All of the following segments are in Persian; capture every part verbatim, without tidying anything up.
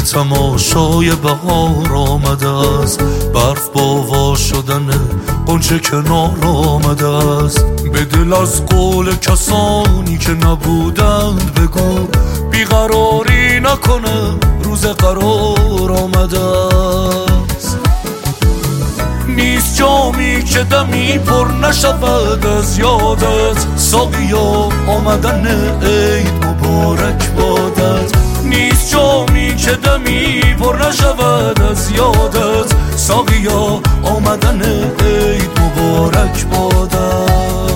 تماشای بهار آمده است، برف باوا شدن غنچه کنار آمده است. به دل از قول کسانی که نبودند بگو، بیقراری نکنه روز قرار آمده است. نیست جامی که دمی پر نشود از یادت، ساقیا آمدن عید مبارک بادت. نیست جامی که دمی پر نشود از یادت، ساقیا آمدن عید مبارک بادت.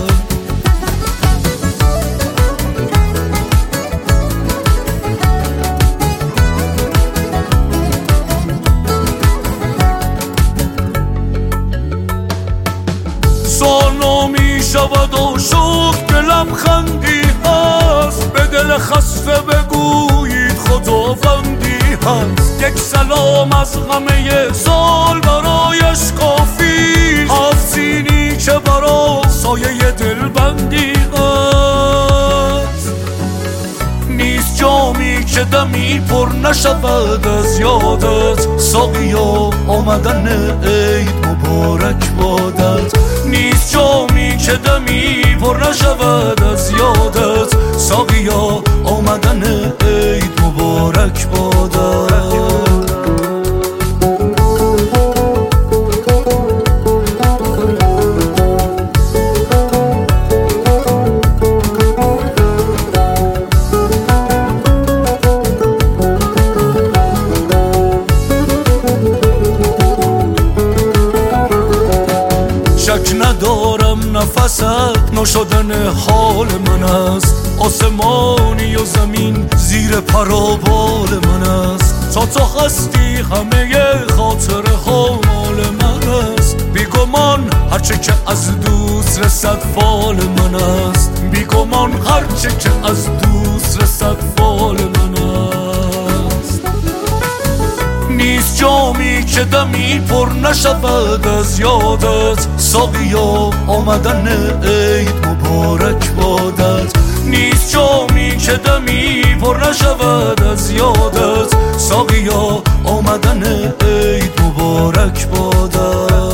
سال می شود و شکر که لبخندی هست، به دل خسته بگویید خداوندی هست. یک سلام از همه سال برایش کافی، هفت سینی که برا سایه دلبندی هست. نیست جامی که دمی پر نشود از یادت، ساقیا آمدن عید مبارک بادت. نیست جامی که دمی پر نشود از یادت، ساقیا آمدن عید مبارک بادت. شک ندارم نفست نشدن حال من است، آسمانی و زمین زیر پرابال من است. تا تو هستی همه خاطر ها مال من است، بیگمان هرچه که از دوست رسد فال من است. بیگمان هرچه که از دوست رسد فال من است. نیست جامی که دمی پر نشود از یادت، ساقیا آمدن عید مبارک بادت. نیست جامی که دمی پر نشود از یادت، ساقیا آمدن عید مبارک بادت.